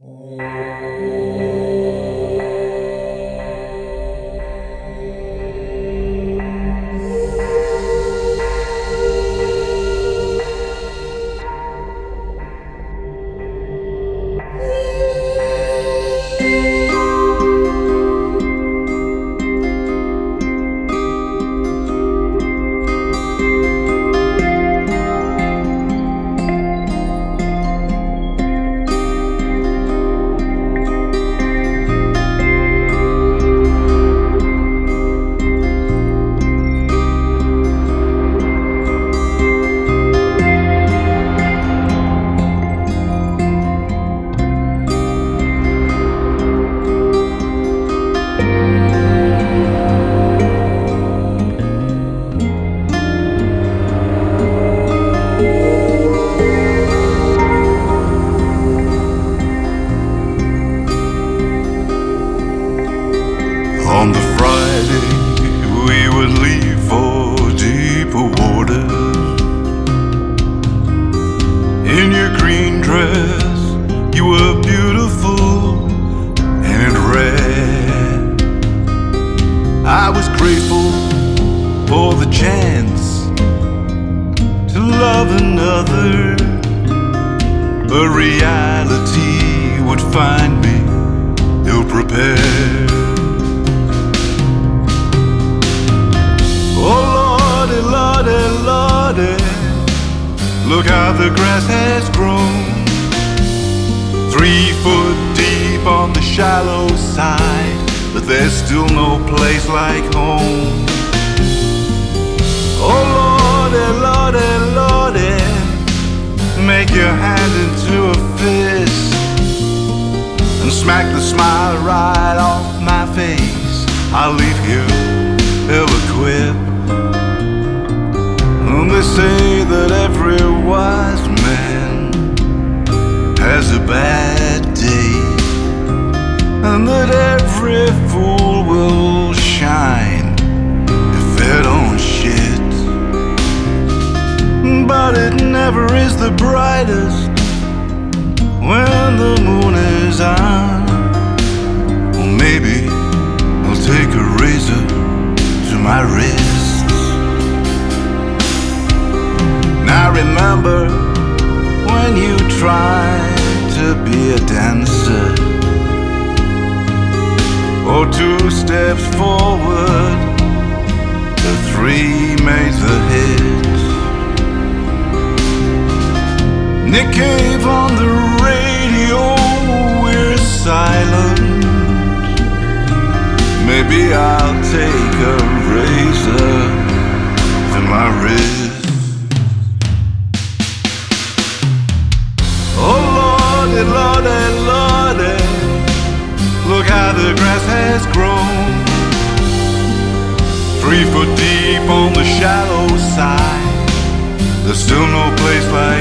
On the Friday, we would leave for deeper waters. In your green dress, you were beautiful and rare. I was grateful for the chance to love another, but reality would find me ill-prepared. Look how the grass has grown, 3 foot deep on the shallow side, but there's still no place like home. Oh Lordy, Lordy, Lordy, make your hand into a fist and smack the smile right off my face. I'll leave here ill-equipped. And they say that every wise man has a bad day, and that every fool will shine if they don't shit. But it never is the brightest when the moon is on. Or maybe I'll take a razor to my wrist. I remember when you tried to be a dancer, or 2 steps forward, the 3 made the hit. Nick Cave on the radio, we're silent. Maybe I'll take a razor to my wrist. Lordy, Lordy, look how the grass has grown, 3 foot deep on the shallow side. There's still no place like